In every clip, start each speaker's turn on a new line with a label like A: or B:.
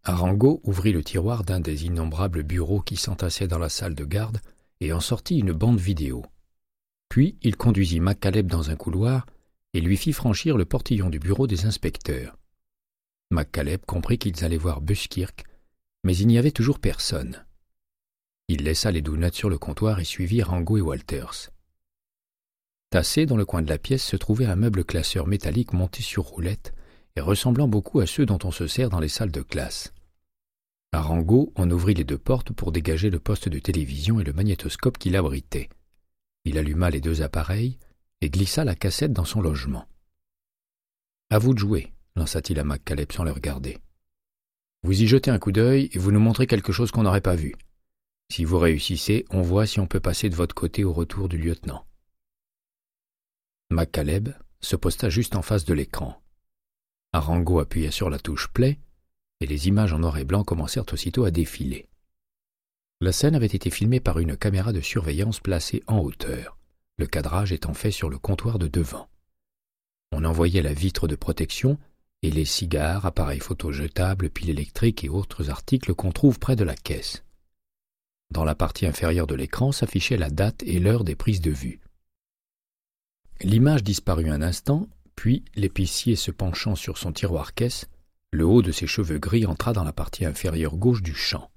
A: Arango ouvrit le tiroir d'un des innombrables bureaux qui s'entassaient dans la salle de garde et en sortit une bande vidéo. Puis il conduisit McCaleb dans un couloir et lui fit franchir le portillon du bureau des inspecteurs. McCaleb comprit qu'ils allaient voir Buskirk, mais il n'y avait toujours personne. Il laissa les donuts sur le comptoir et suivit Arango et Walters. Tassé dans le coin de la pièce se trouvait un meuble classeur métallique monté sur roulette et ressemblant beaucoup à ceux dont on se sert dans les salles de classe. Arango en ouvrit les deux portes pour dégager le poste de télévision et le magnétoscope qui l'abritait. Il alluma les deux appareils et glissa la cassette dans son logement. « À vous de jouer », lança-t-il à McCaleb sans le regarder. « Vous y jetez un coup d'œil et vous nous montrez quelque chose qu'on n'aurait pas vu. Si vous réussissez, on voit si on peut passer de votre côté au retour du lieutenant. » McCaleb se posta juste en face de l'écran. Arango appuya sur la touche « Play » et les images en noir et blanc commencèrent aussitôt à défiler. La scène avait été filmée par une caméra de surveillance placée en hauteur, le cadrage étant fait sur le comptoir de devant. On en voyait la vitre de protection et les cigares, appareils photo jetables, piles électriques et autres articles qu'on trouve près de la caisse. Dans la partie inférieure de l'écran s'affichait la date et l'heure des prises de vue. L'image disparut un instant, puis l'épicier se penchant sur son tiroir-caisse, le haut de ses cheveux gris entra dans la partie inférieure gauche du champ.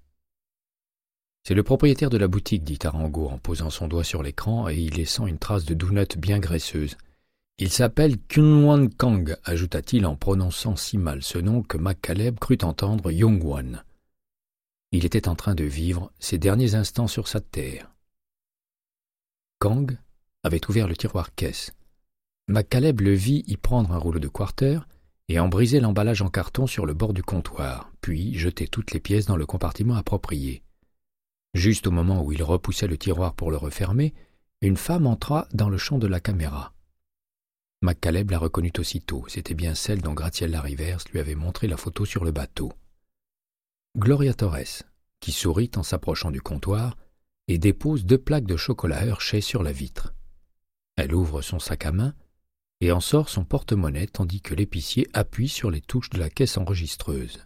A: « C'est le propriétaire de la boutique, dit Arango en posant son doigt sur l'écran et y laissant une trace de dounette bien graisseuse. Il s'appelle Kyungwon Kang, ajouta-t-il en prononçant si mal ce nom que McCaleb crut entendre Yongwon. Il était en train de vivre ses derniers instants sur sa terre. Kang avait ouvert le tiroir-caisse. McCaleb le vit y prendre un rouleau de quarter et en briser l'emballage en carton sur le bord du comptoir, puis jeter toutes les pièces dans le compartiment approprié. Juste au moment où il repoussait le tiroir pour le refermer, une femme entra dans le champ de la caméra. McCaleb la reconnut aussitôt, c'était bien celle dont Graziella Rivers lui avait montré la photo sur le bateau. Gloria Torres, qui sourit en s'approchant du comptoir et dépose 2 plaques de chocolat Hershey sur la vitre. Elle ouvre son sac à main et en sort son porte-monnaie tandis que l'épicier appuie sur les touches de la caisse enregistreuse.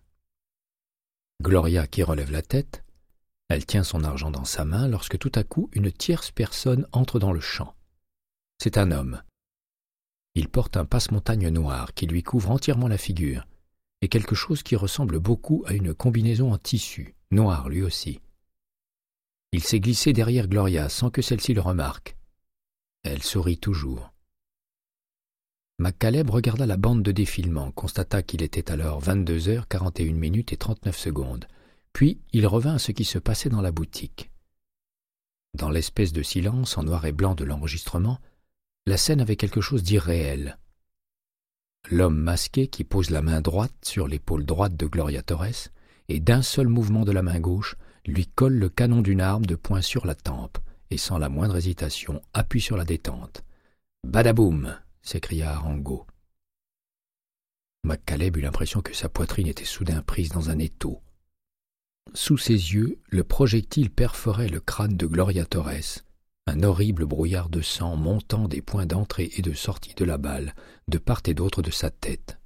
A: Gloria qui relève la tête, elle tient son argent dans sa main lorsque tout à coup une tierce personne entre dans le champ. C'est un homme. Il porte un passe-montagne noir qui lui couvre entièrement la figure et quelque chose qui ressemble beaucoup à une combinaison en tissu, noir lui aussi. Il s'est glissé derrière Gloria sans que celle-ci le remarque. Elle sourit toujours. McCaleb regarda la bande de défilement, constata qu'il était alors 22h41 et 39 secondes. Puis il revint à ce qui se passait dans la boutique. Dans l'espèce de silence en noir et blanc de l'enregistrement, la scène avait quelque chose d'irréel. L'homme masqué qui pose la main droite sur l'épaule droite de Gloria Torres et d'un seul mouvement de la main gauche lui colle le canon d'une arme de poing sur la tempe et sans la moindre hésitation appuie sur la détente. « Badaboum !» s'écria Arango. McCaleb eut l'impression que sa poitrine était soudain prise dans un étau. Sous ses yeux, le projectile perforait le crâne de Gloria Torres, un horrible brouillard de sang montant des points d'entrée et de sortie de la balle, de part et d'autre de sa tête.